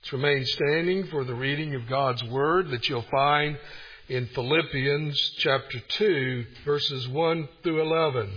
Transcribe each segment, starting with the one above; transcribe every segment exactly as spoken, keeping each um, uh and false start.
Let's remain standing for the reading of God's Word that you'll find in Philippians chapter two, verses one through eleven.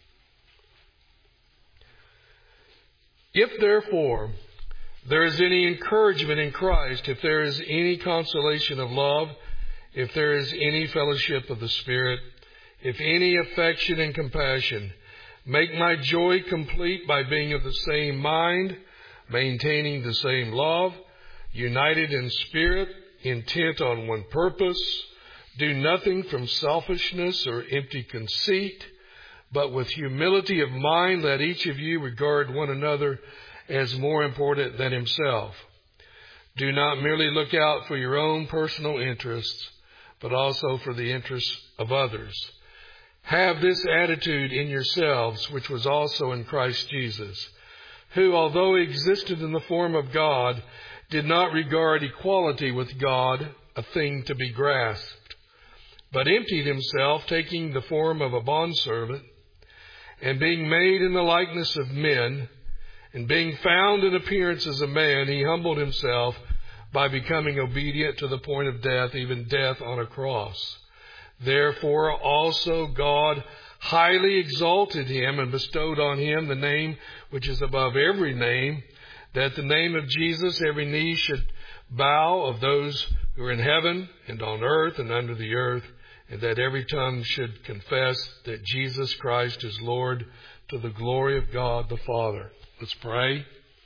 If therefore there is any encouragement in Christ, if there is any consolation of love, if there is any fellowship of the Spirit, if any affection and compassion, make my joy complete by being of the same mind, maintaining the same love, united in spirit, intent on one purpose. Do nothing from selfishness or empty conceit, but with humility of mind let each of you regard one another as more important than himself. Do not merely look out for your own personal interests, but also for the interests of others. Have this attitude in yourselves, which was also in Christ Jesus, who, although he existed in the form of God, did not regard equality with God a thing to be grasped, but emptied himself, taking the form of a bondservant, and being made in the likeness of men, and being found in appearance as a man, he humbled himself by becoming obedient to the point of death, even death on a cross. Therefore also God highly exalted him and bestowed on him the name which is above every name, that the name of Jesus every knee should bow, of those who are in heaven and on earth and under the earth, and that every tongue should confess that Jesus Christ is Lord, to the glory of God the Father. Let's pray.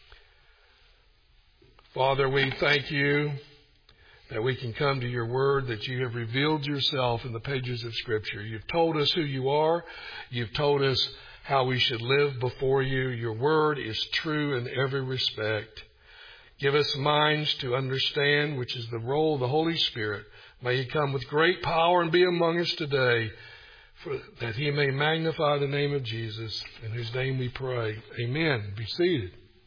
Father, we thank you that we can come to your word, that you have revealed yourself in the pages of Scripture. You've told us who you are. You've told us how we should live before you. Your word is true in every respect. Give us minds to understand, which is the role of the Holy Spirit. May he come with great power and be among us today, for that he may magnify the name of Jesus, in whose name we pray. Amen. Be seated.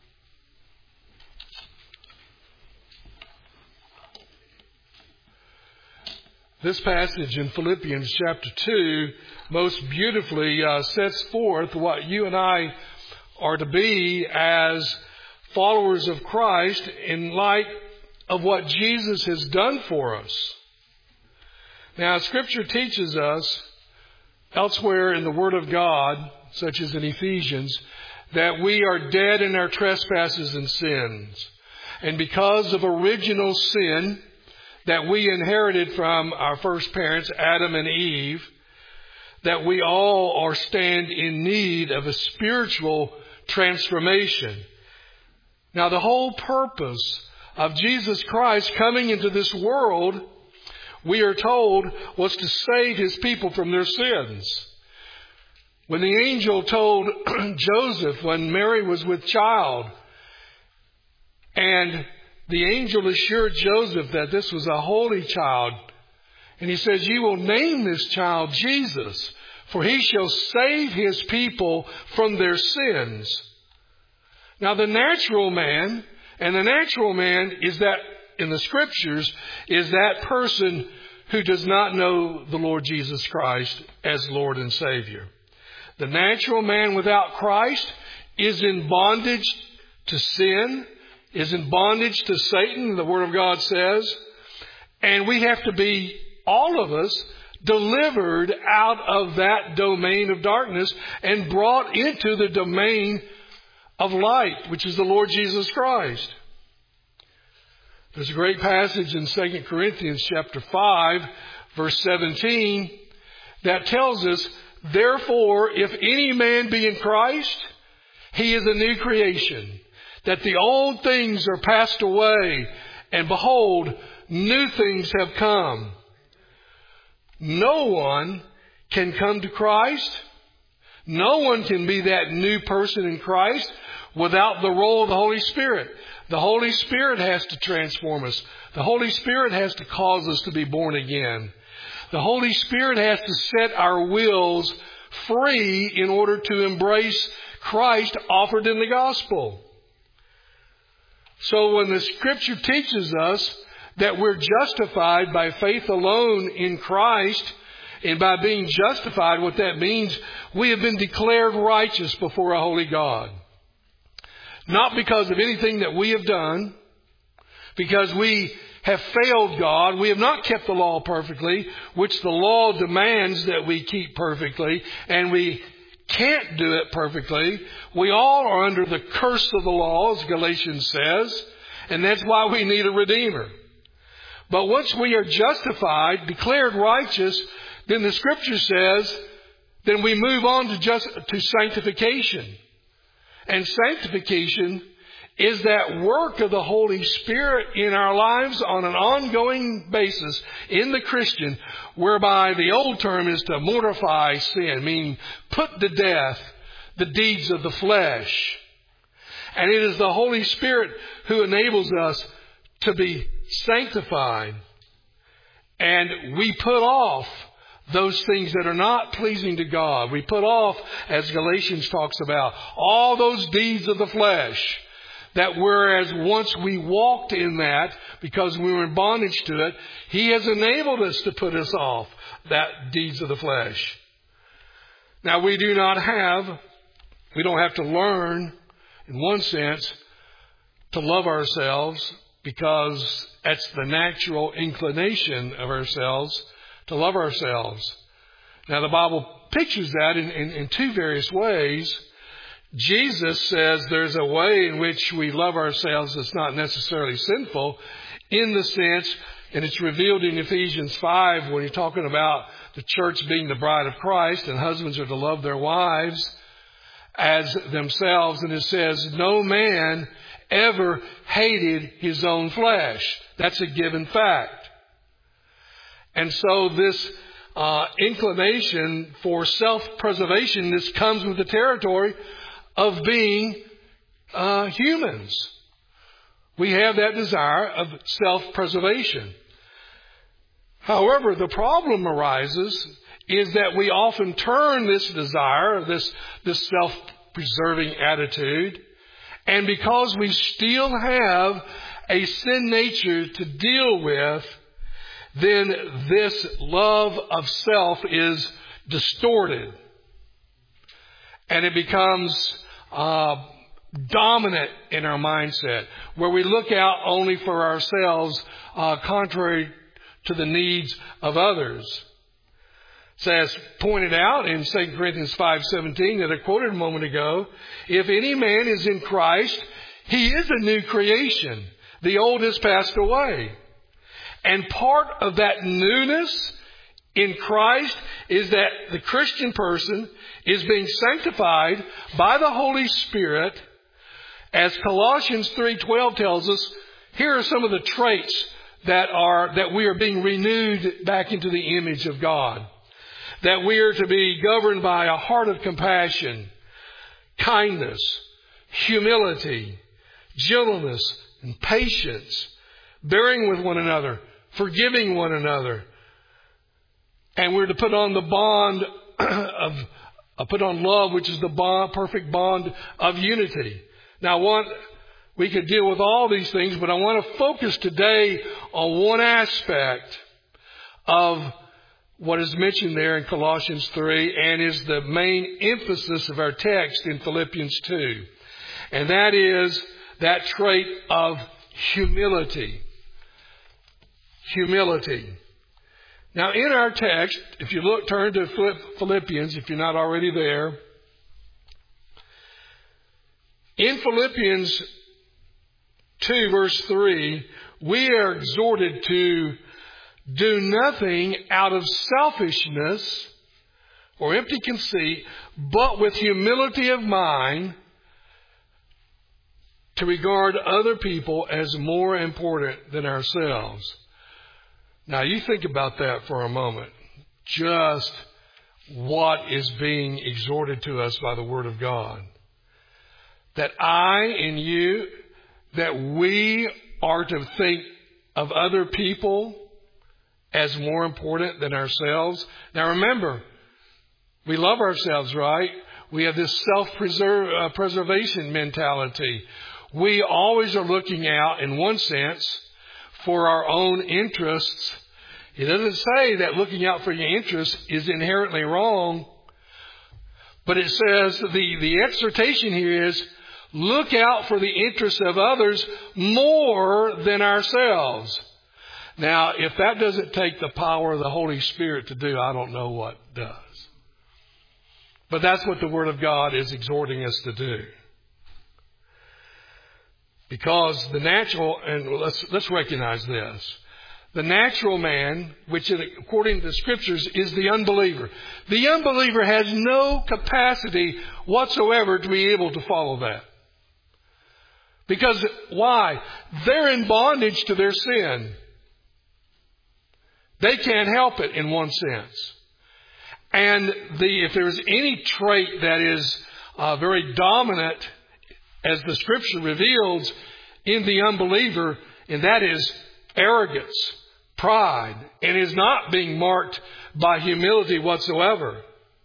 This passage in Philippians chapter two most beautifully uh, sets forth what you and I are to be as followers of Christ in light of what Jesus has done for us. Now, Scripture teaches us elsewhere in the Word of God, such as in Ephesians, that we are dead in our trespasses and sins. And because of original sin that we inherited from our first parents, Adam and Eve, that we all are stand in need of a spiritual transformation. Now, the whole purpose of Jesus Christ coming into this world, we are told, was to save his people from their sins. When the angel told Joseph, when Mary was with child, and the angel assured Joseph that this was a holy child, and he says, "You will name this child Jesus, for he shall save his people from their sins." Now, the natural man, and the natural man is that, in the Scriptures, is that person who does not know the Lord Jesus Christ as Lord and Savior. The natural man without Christ is in bondage to sin, is in bondage to Satan, the Word of God says. And we have to be, all of us, delivered out of that domain of darkness and brought into the domain of light, which is the Lord Jesus Christ. There's a great passage in Second Corinthians chapter five, verse seventeen, that tells us, "Therefore, if any man be in Christ, he is a new creation, that the old things are passed away, and behold, new things have come." No one can come to Christ. No one can be that new person in Christ without the role of the Holy Spirit. The Holy Spirit has to transform us. The Holy Spirit has to cause us to be born again. The Holy Spirit has to set our wills free in order to embrace Christ offered in the gospel. So when the Scripture teaches us that we're justified by faith alone in Christ, and by being justified, what that means, we have been declared righteous before a holy God. Not because of anything that we have done, because we have failed God. We have not kept the law perfectly, which the law demands that we keep perfectly, and we can't do it perfectly. We all are under the curse of the law, as Galatians says, and that's why we need a Redeemer. But once we are justified, declared righteous, then the Scripture says, then we move on to just to sanctification. And sanctification is that work of the Holy Spirit in our lives on an ongoing basis in the Christian, whereby the old term is to mortify sin, meaning put to death the deeds of the flesh. And it is the Holy Spirit who enables us to be sanctified. And we put off those things that are not pleasing to God. We put off, as Galatians talks about, all those deeds of the flesh. That whereas once we walked in that, because we were in bondage to it, He has enabled us to put us off that deeds of the flesh. Now we do not have, we don't have to learn, in one sense, to love ourselves, because that's the natural inclination of ourselves, to love ourselves. Now the Bible pictures that in, in, in two various ways. Jesus says there's a way in which we love ourselves that's not necessarily sinful, in the sense, and it's revealed in Ephesians five when he's talking about the church being the bride of Christ and husbands are to love their wives as themselves. And it says, no man ever hated his own flesh. That's a given fact. And so this uh, inclination for self-preservation, this comes with the territory of being uh, humans. We have that desire of self-preservation. However, the problem arises is that we often turn this desire, this, this self-preserving attitude, and because we still have a sin nature to deal with, then this love of self is distorted. And it becomes uh, dominant in our mindset, where we look out only for ourselves, uh, contrary to the needs of others. So as pointed out in Second Corinthians five seventeen that I quoted a moment ago, if any man is in Christ, he is a new creation. The old has passed away. And part of that newness in Christ is that the Christian person is being sanctified by the Holy Spirit. As Colossians three twelve tells us, here are some of the traits that are that we are being renewed back into the image of God. That we are to be governed by a heart of compassion, kindness, humility, gentleness, and patience, bearing with one another, forgiving one another. And we're to put on the bond of, uh, put on love, which is the bond, perfect bond of unity. Now, I want, we could deal with all these things, but I want to focus today on one aspect of what is mentioned there in Colossians three, and is the main emphasis of our text in Philippians two. And that is that trait of humility. Humility. Now, in our text, if you look, turn to Philippians, if you're not already there. In Philippians two, verse three, we are exhorted to do nothing out of selfishness or empty conceit, but with humility of mind, to regard other people as more important than ourselves. Now, you think about that for a moment. Just what is being exhorted to us by the Word of God. That I and you, that we are to think of other people as more important than ourselves. Now, remember, we love ourselves, right? We have this self-preservation mentality. We always are looking out, in one sense, for our own interests. It doesn't say that looking out for your interests is inherently wrong, but it says the, the exhortation here is look out for the interests of others more than ourselves. Now, if that doesn't take the power of the Holy Spirit to do, I don't know what does. But that's what the Word of God is exhorting us to do. Because the natural, and let's, let's recognize this, the natural man, which according to the Scriptures is the unbeliever. The unbeliever has no capacity whatsoever to be able to follow that. Because why? They're in bondage to their sin. They can't help it in one sense. And the, if there's any trait that is uh, very dominant, as the Scripture reveals, in the unbeliever, and that is arrogance, pride, and is not being marked by humility whatsoever.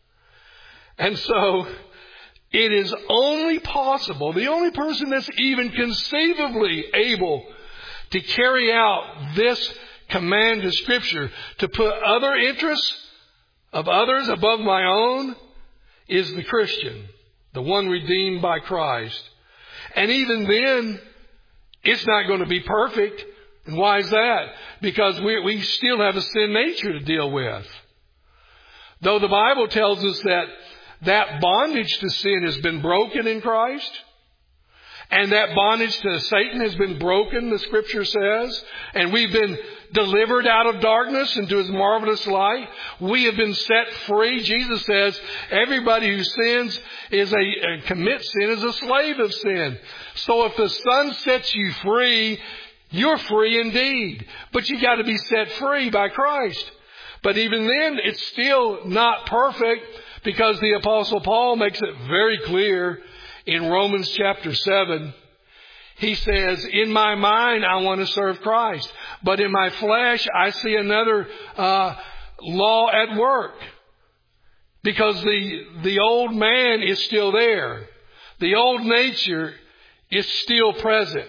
And so it is only possible, the only person that's even conceivably able to carry out this command of Scripture, to put other interests of others above my own, is the Christian, the one redeemed by Christ. And even then, it's not going to be perfect. And why is that? Because we, we still have a sin nature to deal with. Though the Bible tells us that that bondage to sin has been broken in Christ, and that bondage to Satan has been broken, the Scripture says, and we've been delivered out of darkness into His marvelous light. We have been set free. Jesus says everybody who sins is a, a commits sin is a slave of sin. So if the Son sets you free, you're free indeed. But you got to be set free by Christ. But even then, it's still not perfect, because the Apostle Paul makes it very clear in Romans chapter seven. He says, in my mind, I want to serve Christ. But in my flesh, I see another uh, law at work. Because the, the old man is still there. The old nature is still present.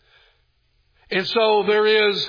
And so there is,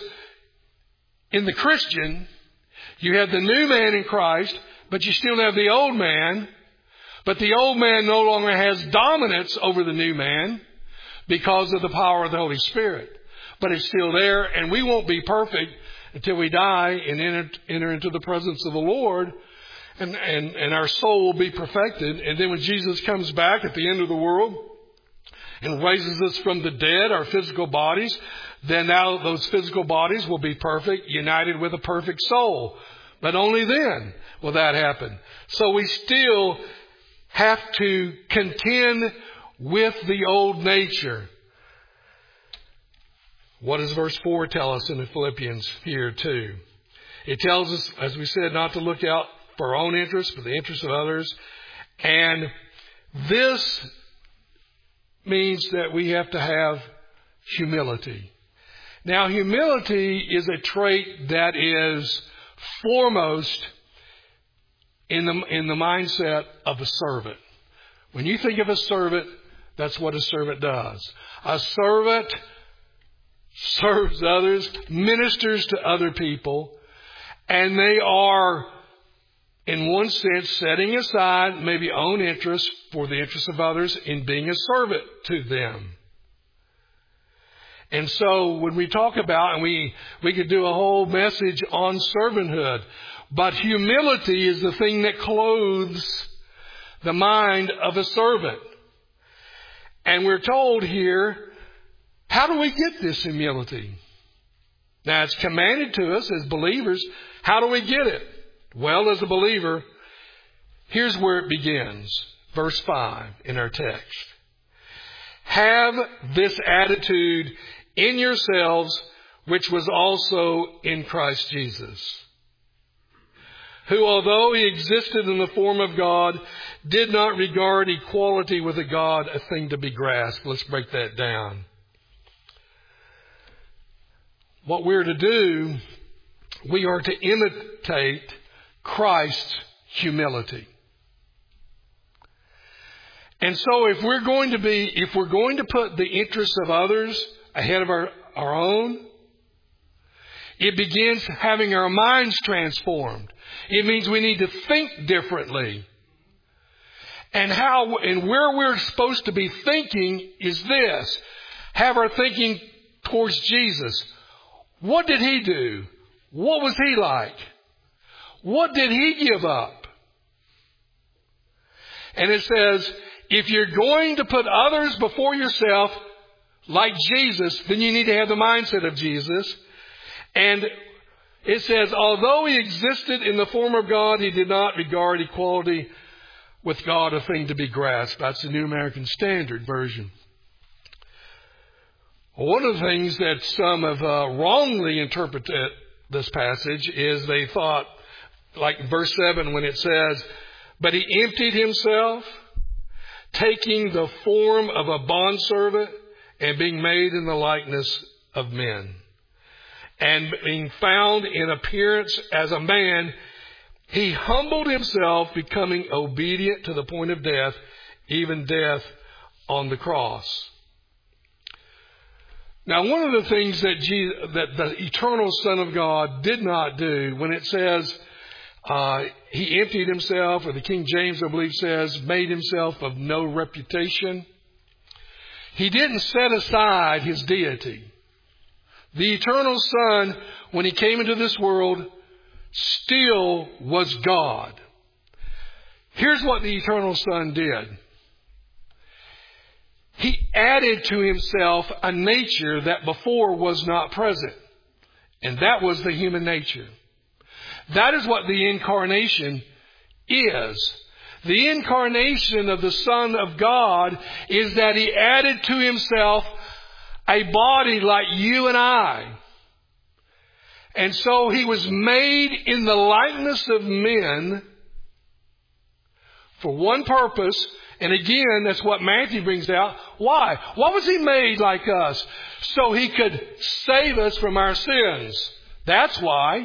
in the Christian, you have the new man in Christ, but you still have the old man. But the old man no longer has dominance over the new man because of the power of the Holy Spirit. But it's still there, and we won't be perfect until we die and enter, enter into the presence of the Lord, and, and, and our soul will be perfected. And then when Jesus comes back at the end of the world and raises us from the dead, our physical bodies, then now those physical bodies will be perfect, united with a perfect soul. But only then will that happen. So we still have to contend with the old nature. What does verse four tell us in the Philippians here too? It tells us, as we said, not to look out for our own interests, but the interests of others. And this means that we have to have humility. Now, humility is a trait that is foremost in the, in the mindset of a servant. When you think of a servant, that's what a servant does. A servant serves others, ministers to other people, and they are, in one sense, setting aside maybe own interests for the interests of others in being a servant to them. And so when we talk about, and we, we could do a whole message on servanthood, but humility is the thing that clothes the mind of a servant. And we're told here, how do we get this humility? Now, it's commanded to us as believers. How do we get it? Well, as a believer, here's where it begins. Verse five in our text. Have this attitude in yourselves, which was also in Christ Jesus, who, although He existed in the form of God, did not regard equality with a God a thing to be grasped. Let's break that down. What we're to do, we are to imitate Christ's humility. And so if we're going to be, if we're going to put the interests of others ahead of our, our own, it begins having our minds transformed. It means we need to think differently. And how and where we're supposed to be thinking is this. Have our thinking towards Jesus. What did he do? What was he like? What did he give up? And it says, if you're going to put others before yourself, like Jesus, then you need to have the mindset of Jesus. And it says, although he existed in the form of God, he did not regard equality with God a thing to be grasped. That's the New American Standard Version. One of the things that some have uh, wrongly interpreted this passage is they thought, like verse seven when it says, but he emptied himself, taking the form of a bondservant and being made in the likeness of men. And being found in appearance as a man, he humbled himself, becoming obedient to the point of death, even death on the cross. Now, one of the things that, Jesus, that the eternal Son of God did not do, when it says uh, he emptied himself, or the King James, I believe, says, made himself of no reputation, he didn't set aside his deity. The eternal Son, when he came into this world, still was God. Here's what the eternal Son did. He added to himself a nature that before was not present. And that was the human nature. That is what the incarnation is. The incarnation of the Son of God is that he added to himself a body like you and I. And so he was made in the likeness of men for one purpose. And again, that's what Matthew brings out. Why? Why was he made like us? So he could save us from our sins. That's why.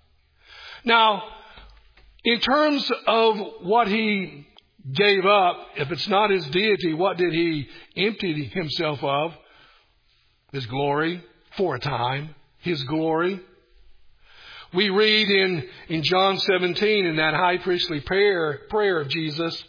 Now, in terms of what he gave up, if it's not his deity, what did he empty himself of? His glory, for a time. His glory. We read in, in John seventeen, in that high priestly prayer, prayer of Jesus,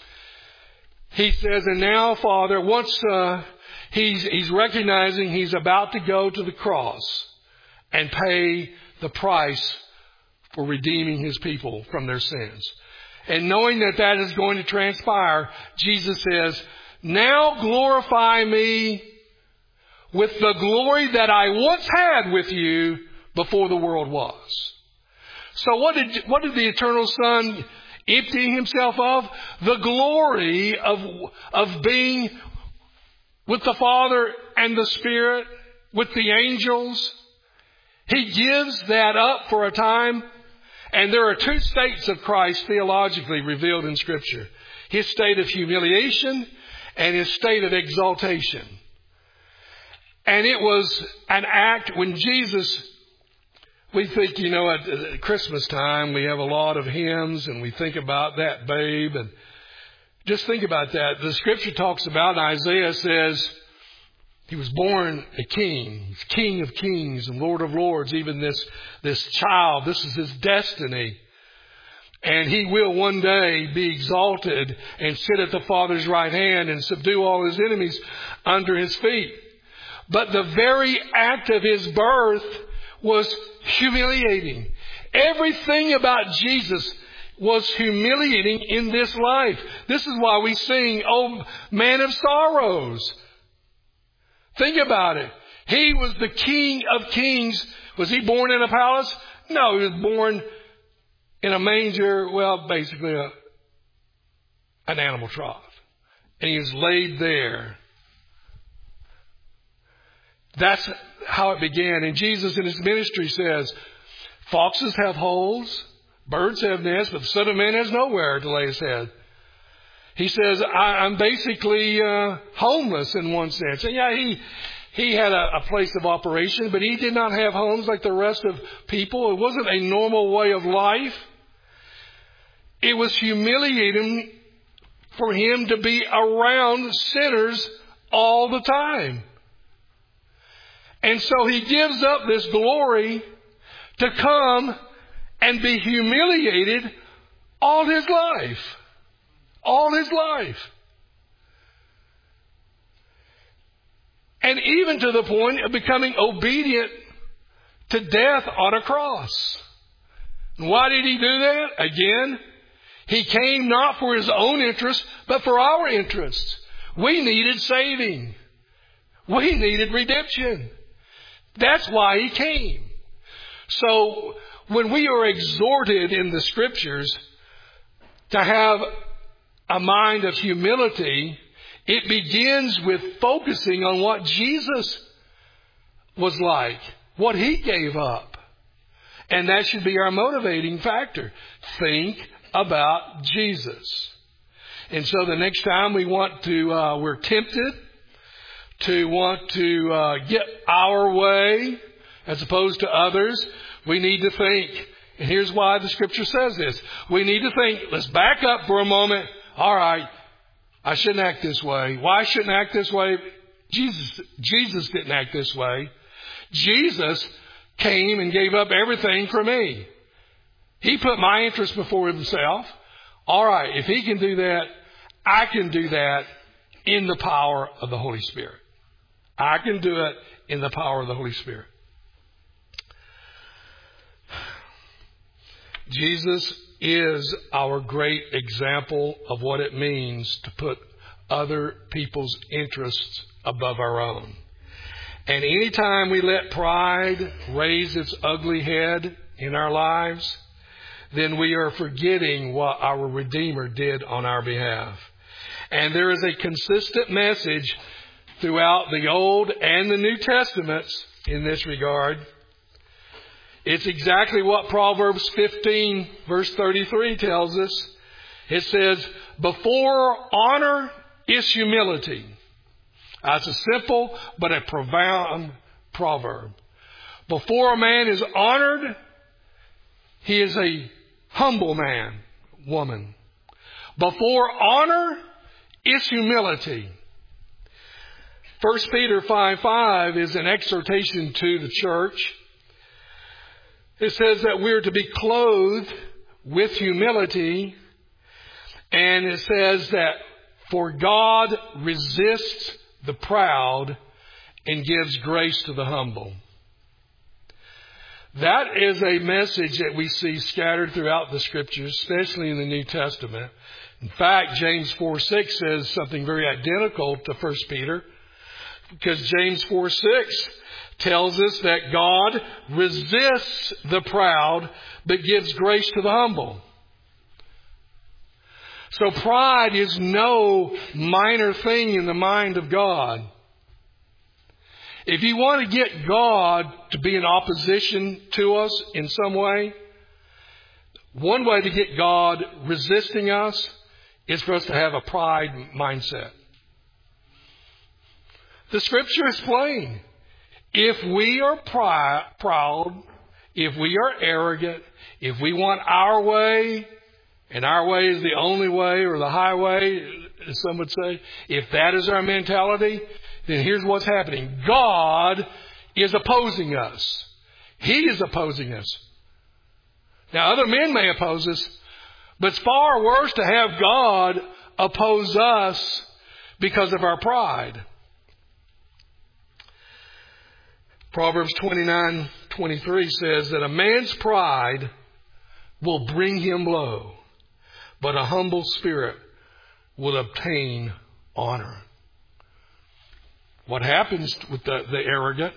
he says, and now, Father, once uh, he's, he's recognizing he's about to go to the cross and pay the price for redeeming his people from their sins. And knowing that that is going to transpire, Jesus says, now glorify me with the glory that I once had with you before the world was. So what did, what did the eternal Son empty himself of? The glory of, of being with the Father and the Spirit, with the angels. He gives that up for a time. And there are two states of Christ theologically revealed in Scripture. His state of humiliation and his state of exaltation. And it was an act when Jesus, we think, you know, at, at Christmas time, we have a lot of hymns and we think about that babe. And just think about that. The Scripture talks about, Isaiah says, he was born a king. He's King of kings and Lord of lords. Even this, this child, this is his destiny. And he will one day be exalted and sit at the Father's right hand and subdue all his enemies under his feet. But the very act of his birth was humiliating. Everything about Jesus was humiliating in this life. This is why we sing, "Oh, Man of Sorrows." Think about it. He was the King of kings. Was he born in a palace? No, he was born in a manger, well, basically a, an animal trough. And he was laid there. That's how it began. And Jesus in his ministry says, foxes have holes, birds have nests, but the Son of Man has nowhere to lay his head. He says, I, I'm basically uh, homeless in one sense. And yeah, he he had a, a place of operation, but he did not have homes like the rest of people. It wasn't a normal way of life. It was humiliating for him to be around sinners all the time. And so he gives up this glory to come and be humiliated all his life. all his life. And even to the point of becoming obedient to death on a cross. And why did he do that? Again, he came not for his own interests, but for our interests. We needed saving. We needed redemption. That's why he came. So when we are exhorted in the Scriptures to have a mind of humility, it begins with focusing on what Jesus was like, what he gave up. And that should be our motivating factor. Think about Jesus. And so the next time we want to, uh, we're tempted to want to uh, get our way as opposed to others, we need to think. And here's why the Scripture says this. We need to think, let's back up for a moment. All right, I shouldn't act this way. Why shouldn't I act this way? Jesus, Jesus didn't act this way. Jesus came and gave up everything for me. He put my interest before himself. All right, if he can do that, I can do that in the power of the Holy Spirit. I can do it in the power of the Holy Spirit. Jesus is our great example of what it means to put other people's interests above our own. And anytime we let pride raise its ugly head in our lives, then we are forgetting what our Redeemer did on our behalf. And there is a consistent message throughout the Old and the New Testaments in this regard. It's exactly what Proverbs fifteen verse thirty-three tells us. It says, before honor is humility. That's a simple but a profound proverb. Before a man is honored, he is a humble man, woman. Before honor is humility. First Peter five five is an exhortation to the church. It says that we're to be clothed with humility. And it says that for God resists the proud and gives grace to the humble. That is a message that we see scattered throughout the Scriptures, especially in the New Testament. In fact, James four six says something very identical to First Peter, because James four six tells us that God resists the proud, but gives grace to the humble. So pride is no minor thing in the mind of God. If you want to get God to be in opposition to us in some way, one way to get God resisting us is for us to have a pride mindset. The Scripture is plain. If we are pri- proud, if we are arrogant, if we want our way, and our way is the only way or the highway, as some would say, if that is our mentality, then here's what's happening. God is opposing us. He is opposing us. Now, other men may oppose us, but it's far worse to have God oppose us because of our pride. Proverbs twenty-nine twenty-three says that a man's pride will bring him low, but a humble spirit will obtain honor. What happens with the, the arrogant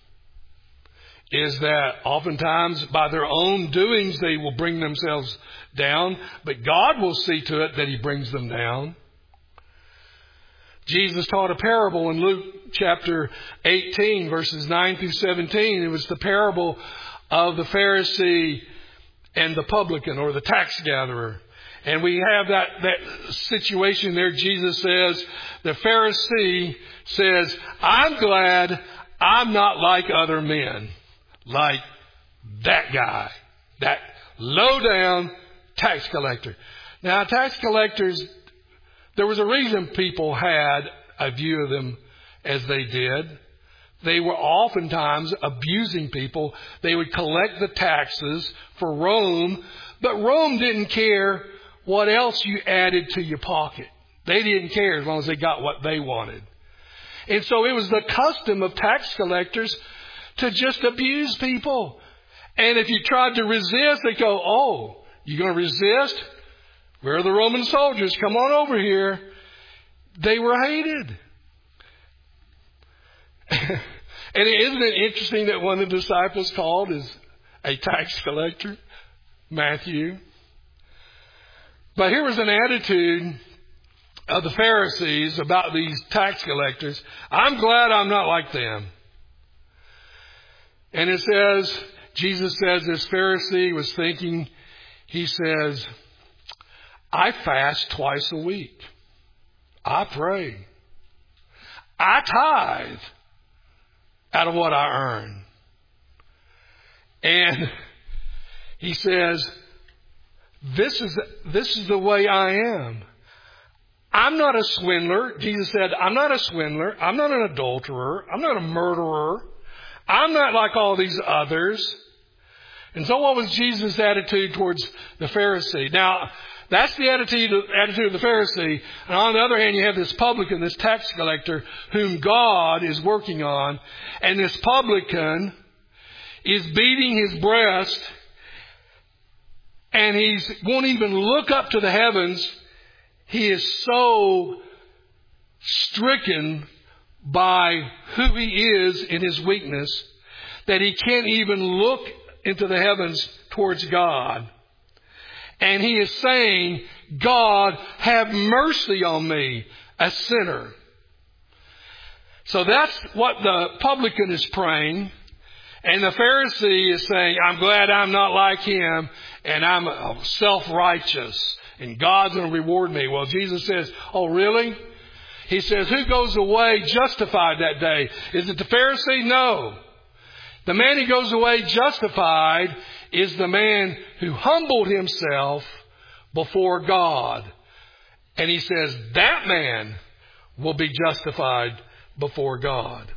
is that oftentimes by their own doings they will bring themselves down, but God will see to it that He brings them down. Jesus taught a parable in Luke chapter eighteen, verses nine through seventeen. It was the parable of the Pharisee and the publican, or the tax gatherer. And we have that, that situation there. Jesus says, the Pharisee says, I'm glad I'm not like other men, like that guy, that low down tax collector. Now, tax collectors, there was a reason people had a view of them as they did. They were oftentimes abusing people. They would collect the taxes for Rome, but Rome didn't care what else you added to your pocket. They didn't care as long as they got what they wanted. And so it was the custom of tax collectors to just abuse people. And if you tried to resist, they go, oh, you're going to resist? Where are the Roman soldiers? Come on over here. They were hated. And isn't it interesting that one of the disciples called is a tax collector? Matthew. But here was an attitude of the Pharisees about these tax collectors. I'm glad I'm not like them. And it says, Jesus says this Pharisee was thinking, he says, I fast twice a week. I pray. I tithe out of what I earn. And he says, this is, this is the way I am. I'm not a swindler. Jesus said, I'm not a swindler. I'm not an adulterer. I'm not a murderer. I'm not like all these others. And so what was Jesus' attitude towards the Pharisee? Now, that's the attitude, attitude of the Pharisee. And on the other hand, you have this publican, this tax collector, whom God is working on. And this publican is beating his breast, and he won't even look up to the heavens. He is so stricken by who he is in his weakness that he can't even look into the heavens towards God. And he is saying, God, have mercy on me, a sinner. So that's what the publican is praying. And the Pharisee is saying, I'm glad I'm not like him, and I'm self-righteous, and God's going to reward me. Well, Jesus says, oh, really? He says, who goes away justified that day? Is it the Pharisee? No. The man who goes away justified is the man who humbled himself before God. And he says, that man will be justified before God.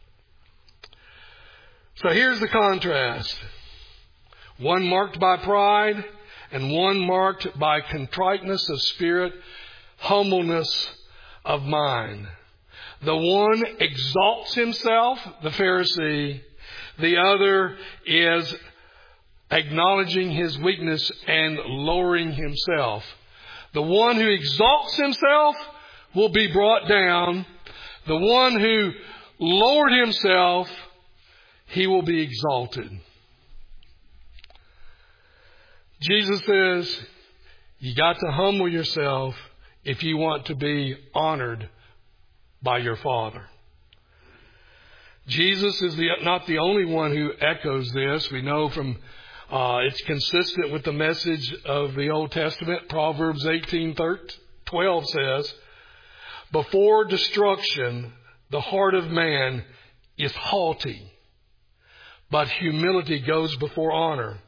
So here's the contrast. One marked by pride and one marked by contriteness of spirit, humbleness of mind. The one exalts himself, the Pharisee. The other is acknowledging his weakness and lowering himself. The one who exalts himself will be brought down. The one who lowered himself, he will be exalted. Jesus says, you got to humble yourself if you want to be honored by your Father. Jesus is the, not the only one who echoes this. We know from, uh, it's consistent with the message of the Old Testament. Proverbs eighteen twelve says, before destruction, the heart of man is haughty, but humility goes before honor.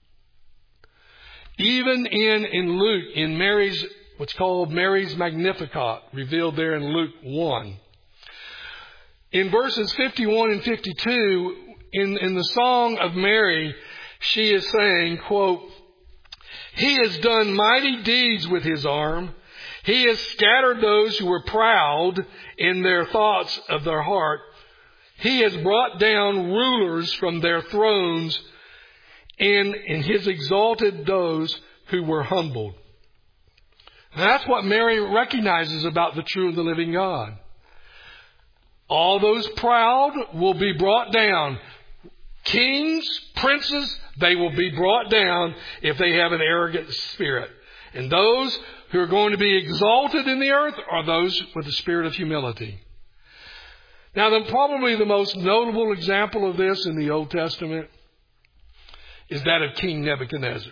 Even in, in Luke, in Mary's, what's called Mary's Magnificat, revealed there in Luke one. In verses fifty-one and fifty-two, in, in the song of Mary, she is saying, quote, he has done mighty deeds with his arm. He has scattered those who were proud in their thoughts of their heart. He has brought down rulers from their thrones, and in his exalted those who were humbled. And that's what Mary recognizes about the true and the living God. All those proud will be brought down. Kings, princes, they will be brought down if they have an arrogant spirit. And those who are going to be exalted in the earth are those with the spirit of humility. Now, the, probably the most notable example of this in the Old Testament is that of King Nebuchadnezzar,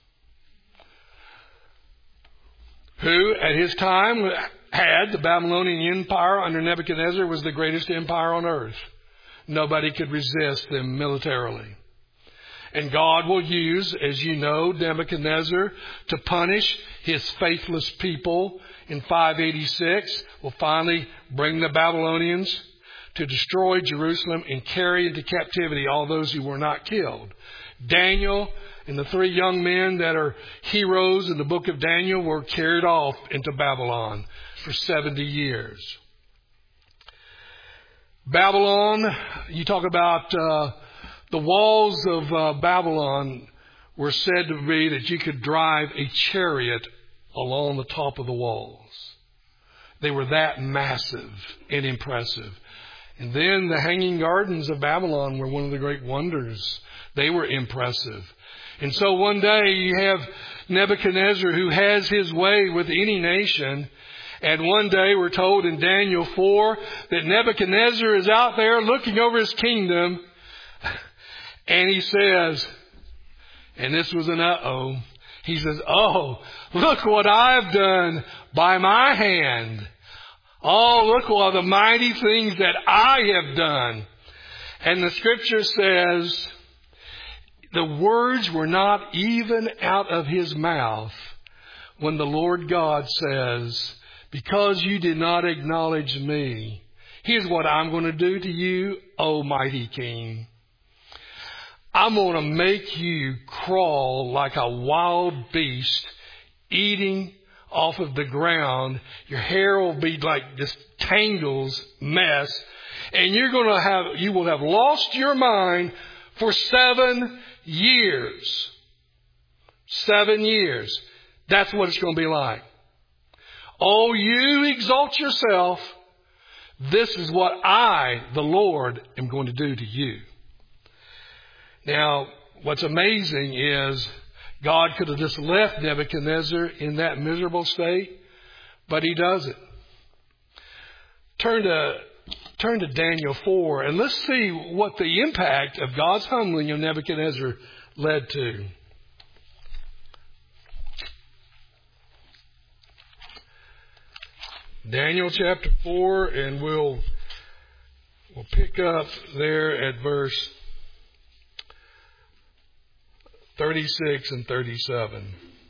who at his time had the Babylonian Empire under Nebuchadnezzar was the greatest empire on earth. Nobody could resist them militarily. And God will use, as you know, Nebuchadnezzar to punish his faithless people in five eighty-six. Will finally bring the Babylonians to destroy Jerusalem and carry into captivity all those who were not killed. Daniel And the three young men that are heroes in the book of Daniel were carried off into Babylon for seventy years. Babylon, you talk about uh, the walls of uh, Babylon were said to be that you could drive a chariot along the top of the walls. They were that massive and impressive. And then the Hanging Gardens of Babylon were one of the great wonders. They were impressive. And so one day you have Nebuchadnezzar who has his way with any nation. And one day we're told in Daniel four that Nebuchadnezzar is out there looking over his kingdom. And he says, and this was an uh-oh, he says, oh, look what I've done by my hand. Oh, look what the mighty things that I have done. And the scripture says, the words were not even out of his mouth when the Lord God says, because you did not acknowledge me, here's what I'm going to do to you, O mighty King. I'm going to make you crawl like a wild beast, eating off of the ground. Your hair will be like this tangles mess. And you're going to have, you will have lost your mind for seven years. Seven years. That's what it's going to be like. Oh, you exalt yourself. This is what I, the Lord, am going to do to you. Now, what's amazing is God could have just left Nebuchadnezzar in that miserable state, but he doesn't. Turn to, turn to Daniel four, and let's see what the impact of God's humbling of Nebuchadnezzar led to. Daniel chapter four, and we'll, we'll pick up there at verse thirty-six and thirty-seven.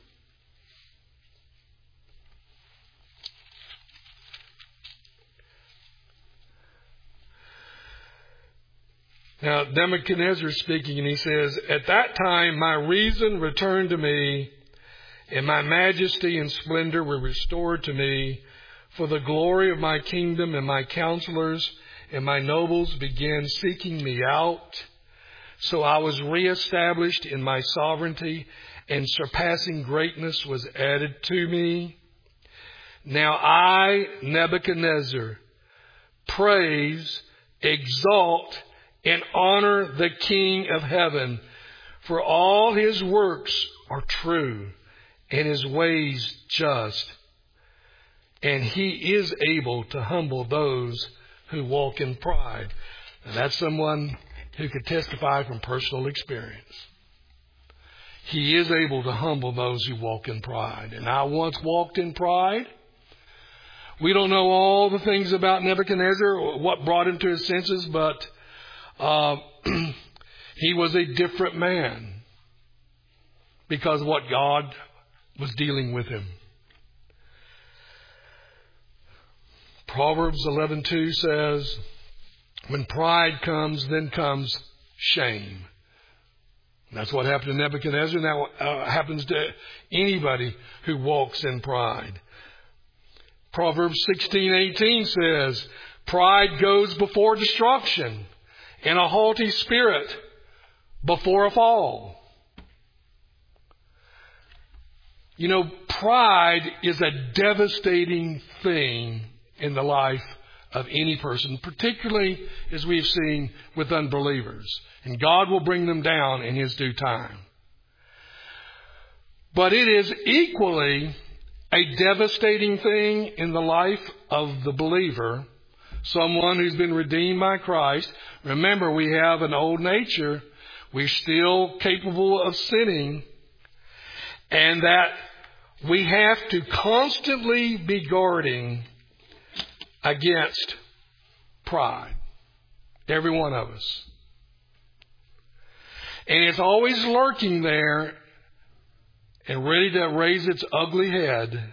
Now, Nebuchadnezzar is speaking, and he says, at that time my reason returned to me, and my majesty and splendor were restored to me, for the glory of my kingdom, and my counselors and my nobles began seeking me out. So I was reestablished in my sovereignty, and surpassing greatness was added to me. Now I, Nebuchadnezzar, praise, exalt, and honor the King of heaven, for all his works are true, and his ways just. And he is able to humble those who walk in pride. Now that's someone who could testify from personal experience. He is able to humble those who walk in pride. And I once walked in pride. We don't know all the things about Nebuchadnezzar, what brought him to his senses, but uh, he was a different man because of what God was dealing with him. Proverbs eleven two says, when pride comes, then comes shame. And that's what happened to Nebuchadnezzar. Now uh, happens to anybody who walks in pride. Proverbs sixteen eighteen says, pride goes before destruction, and a haughty spirit before a fall. You know, pride is a devastating thing in the life of any person, particularly as we've seen with unbelievers. And God will bring them down in his due time. But it is equally a devastating thing in the life of the believer, someone who's been redeemed by Christ. Remember, we have an old nature. We're still capable of sinning. And that we have to constantly be guarding against pride. Every one of us. And it's always lurking there and ready to raise its ugly head.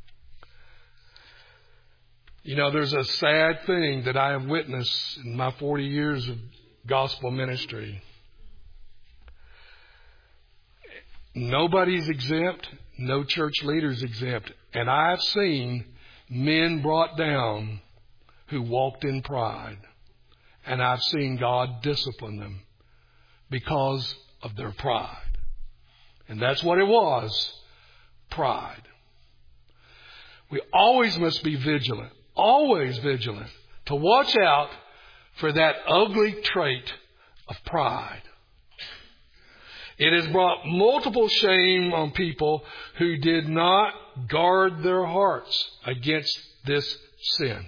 You know, there's a sad thing that I have witnessed in my forty years of gospel ministry. Nobody's exempt. No church leader's exempt. And I've seen men brought down who walked in pride. And I've seen God discipline them because of their pride. And that's what it was. Pride. We always must be vigilant. Always vigilant. To watch out for that ugly trait of pride. It has brought multiple shame on people who did not guard their hearts against this sin.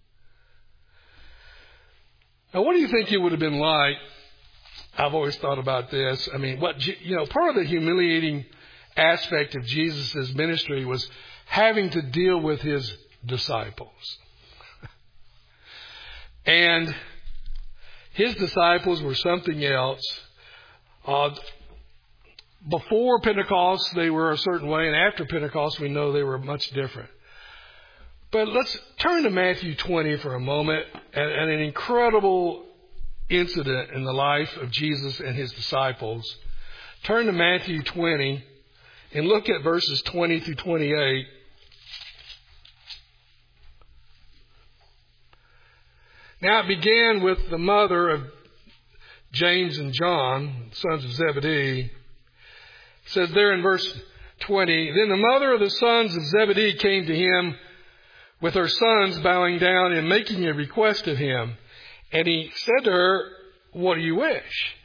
Now, what do you think it would have been like? I've always thought about this. I mean, what, you know, part of the humiliating aspect of Jesus' ministry was having to deal with his disciples. And his disciples were something else. Uh, before Pentecost, they were a certain way, and after Pentecost, we know they were much different. But let's turn to Matthew twenty for a moment, and, and an incredible incident in the life of Jesus and his disciples. Turn to Matthew twenty and look at verses twenty through twenty-eight. Now it began with the mother of James and John, sons of Zebedee. It says there in verse twenty, then the mother of the sons of Zebedee came to him with her sons, bowing down and making a request of him. And he said to her, what do you wish?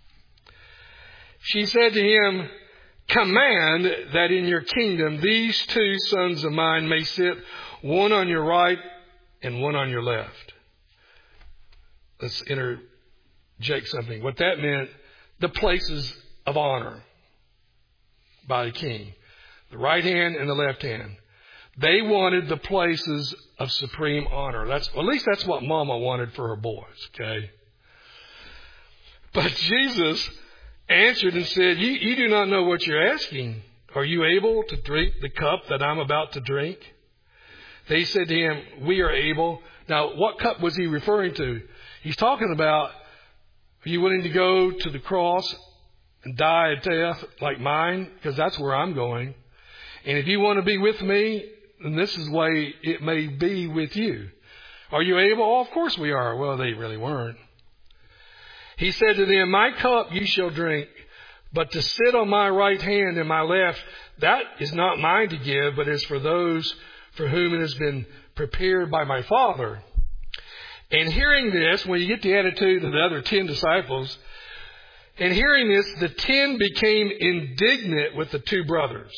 She said to him, command that in your kingdom these two sons of mine may sit, one on your right and one on your left. Let's interject something. What that meant, the places of honor by the king. The right hand and the left hand. They wanted the places of supreme honor. That's, well, at least that's what Mama wanted for her boys, okay? But Jesus answered and said, you, you do not know what you're asking. Are you able to drink the cup that I'm about to drink? They said to him, we are able. Now, what cup was he referring to? He's talking about, are you willing to go to the cross and die a death like mine? Because that's where I'm going. And if you want to be with me, then this is the way it may be with you. Are you able? Oh, of course we are. Well, they really weren't. He said to them, my cup you shall drink, but to sit on my right hand and my left, that is not mine to give, but is for those for whom it has been prepared by my Father. And hearing this, when you get the attitude of the other ten disciples, and hearing this, the ten became indignant with the two brothers.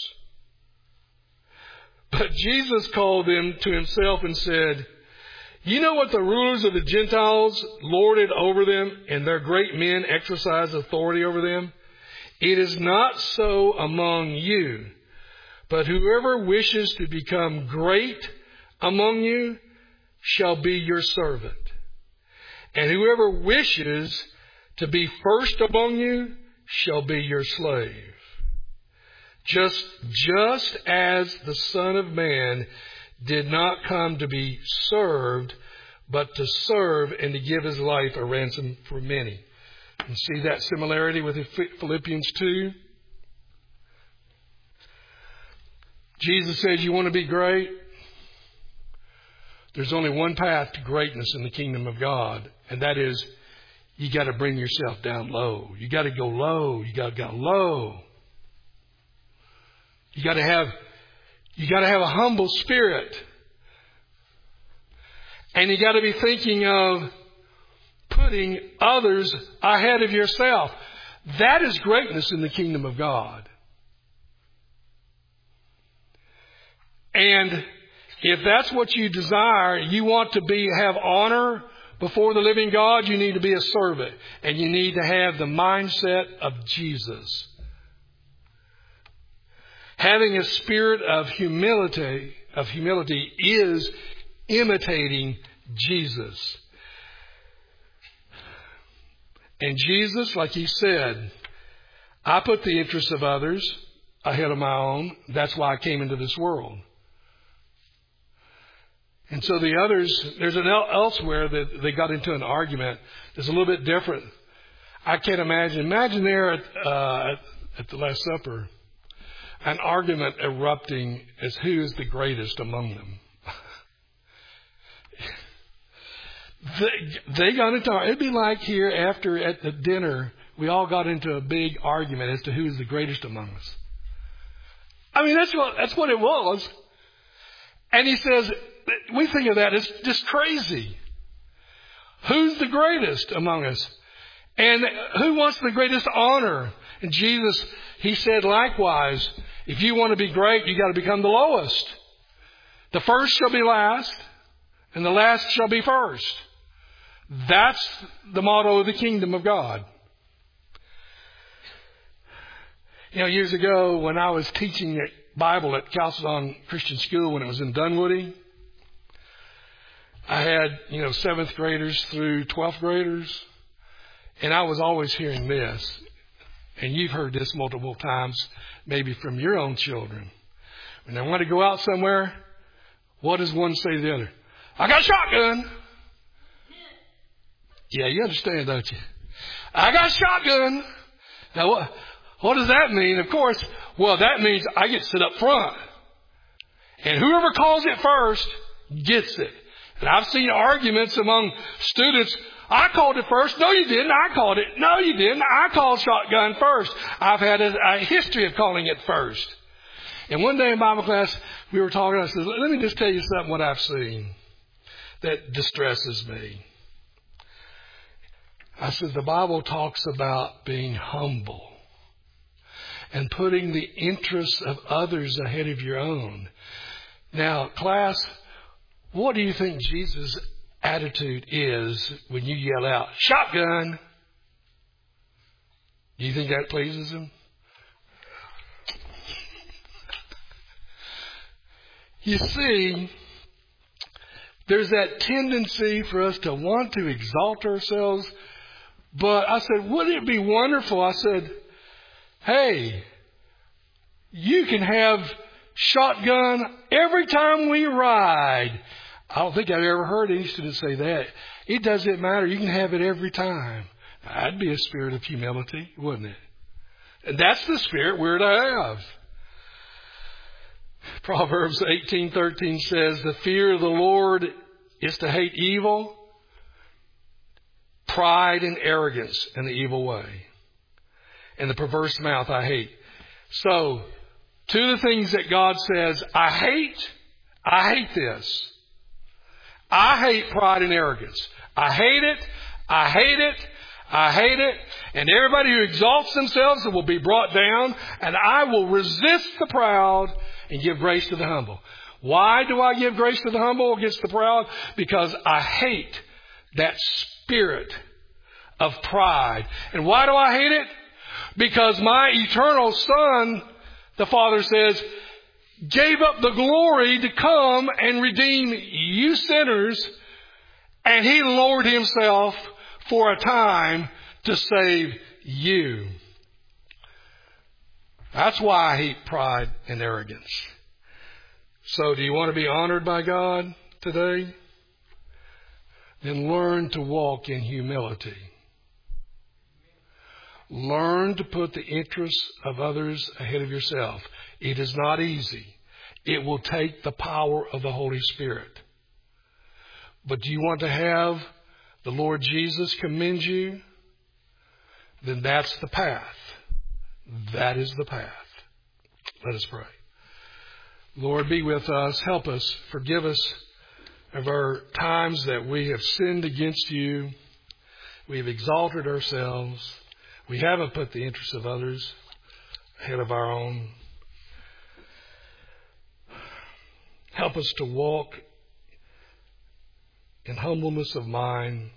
But Jesus called them to himself and said, you know what the rulers of the Gentiles lord it over them, and their great men exercise authority over them? It is not so among you, but whoever wishes to become great among you shall be your servant. And whoever wishes to be first among you shall be your slave. Just, just as the Son of Man did not come to be served, but to serve and to give his life a ransom for many. You see that similarity with Philippians two? Jesus says, you want to be great? There's only one path to greatness in the kingdom of God, and that is you got to bring yourself down low. You got to go low. You got to go low. You got to have you got to have a humble spirit. And you got to be thinking of putting others ahead of yourself. That is greatness in the kingdom of God. And if that's what you desire, you want to be have honor before the living God, you need to be a servant. And you need to have the mindset of Jesus. Having a spirit of humility, of humility is imitating Jesus. And Jesus, like he said, I put the interests of others ahead of my own. That's why I came into this world. And so the others, there's an elsewhere that they got into an argument that's a little bit different. I can't imagine. Imagine there at, uh, at, at the Last Supper. an argument erupting as who is the greatest among them. they, they got into, it'd be like here after at the dinner, we all got into a big argument as to who is the greatest among us. I mean, that's what, that's what it was. And he says, we think of that as just crazy. Who's the greatest among us? And who wants the greatest honor? And Jesus, he said likewise, if you want to be great, you got to become the lowest. The first shall be last, and the last shall be first. That's the motto of the kingdom of God. You know, years ago when I was teaching Bible at Chalcedon Christian School when it was in Dunwoody, I had, you know, seventh graders through twelfth graders, and I was always hearing this, and you've heard this multiple times, maybe from your own children. When they want to go out somewhere, what does one say to the other? I got a shotgun. Yeah, you understand, don't you? I got a shotgun. Now, what, what does that mean? Of course, well, that means I get to sit up front. And whoever calls it first gets it. And I've seen arguments among students. I called it first. No, you didn't. I called it. No, you didn't. I called shotgun first. I've had a, a history of calling it first. And one day in Bible class, we were talking. I said, let me just tell you something what I've seen that distresses me. I said, the Bible talks about being humble and putting the interests of others ahead of your own. Now, class, what do you think Jesus' attitude is when you yell out, shotgun? Do you think that pleases him? You see, there's that tendency for us to want to exalt ourselves. But I said, wouldn't it be wonderful? I said, hey, you can have shotgun every time we ride. I don't think I've ever heard any student say that. It doesn't matter. You can have it every time. That'd be a spirit of humility, wouldn't it? And that's the spirit we're to have. Proverbs eighteen thirteen says, the fear of the Lord is to hate evil, pride and arrogance and the evil way, and the perverse mouth I hate. So, two of the things that God says, I hate, I hate this. I hate pride and arrogance. I hate it. I hate it. I hate it. And everybody who exalts themselves will be brought down. And I will resist the proud and give grace to the humble. Why do I give grace to the humble against the proud? Because I hate that spirit of pride. And why do I hate it? Because my eternal Son, the Father says, gave up the glory to come and redeem you sinners, and He lowered Himself for a time to save you. That's why I hate pride and arrogance. So do you want to be honored by God today? Then learn to walk in humility. Learn to put the interests of others ahead of yourself. It is not easy. It will take the power of the Holy Spirit. But do you want to have the Lord Jesus commend you? Then that's the path. That is the path. Let us pray. Lord, be with us. Help us. Forgive us of our times that we have sinned against you. We have exalted ourselves. We haven't put the interests of others ahead of our own. Help us to walk in humbleness of mind.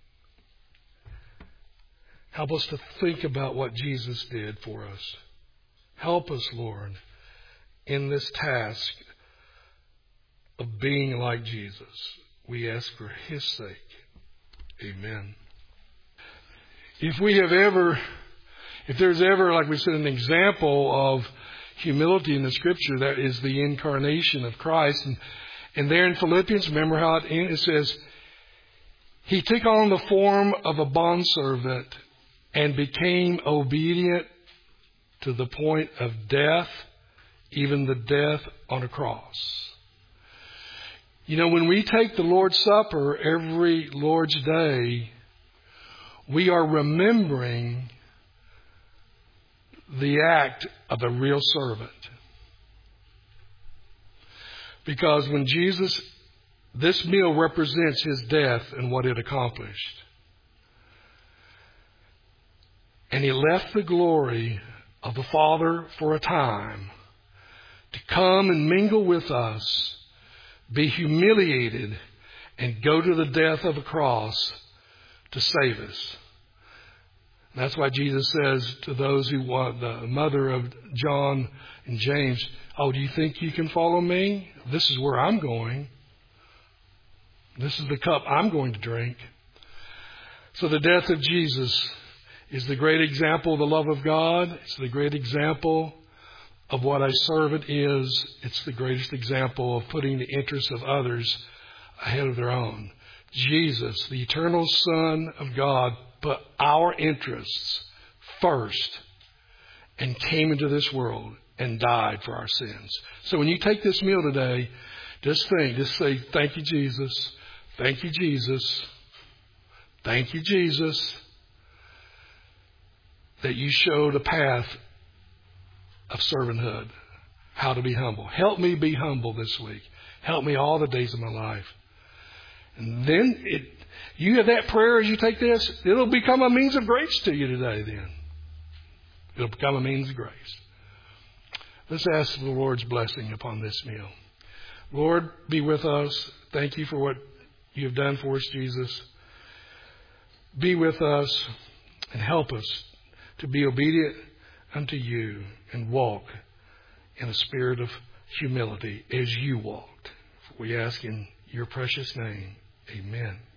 Help us to think about what Jesus did for us. Help us, Lord, in this task of being like Jesus. We ask for His sake. Amen. If we have ever, if there's ever, like we said, an example of humility in the Scripture, that is the incarnation of Christ. And, and there in Philippians, remember how it, it says, He took on the form of a bondservant and became obedient to the point of death, even the death on a cross. You know, when we take the Lord's Supper every Lord's Day, we are remembering the act of a real servant. Because when Jesus, this meal represents his death and what it accomplished. And he left the glory of the Father for a time to come and mingle with us, be humiliated, and go to the death of a cross to save us. And that's why Jesus says to those who want, the mother of John and James, oh, do you think you can follow me? This is where I'm going. This is the cup I'm going to drink. So the death of Jesus is the great example of the love of God. It's the great example of what a servant is. It's the greatest example of putting the interests of others ahead of their own. Jesus, the eternal Son of God, put our interests first and came into this world and died for our sins. So when you take this meal today, just think, just say, thank you, Jesus. Thank you, Jesus. Thank you, Jesus, that you showed a path of servanthood, how to be humble. Help me be humble this week. Help me all the days of my life. And then it, you have that prayer as you take this, it'll become a means of grace to you today then. It'll become a means of grace. Let's ask the Lord's blessing upon this meal. Lord, be with us. Thank you for what you have done for us, Jesus. Be with us and help us to be obedient unto you and walk in a spirit of humility as you walked. We ask in your precious name. Amen.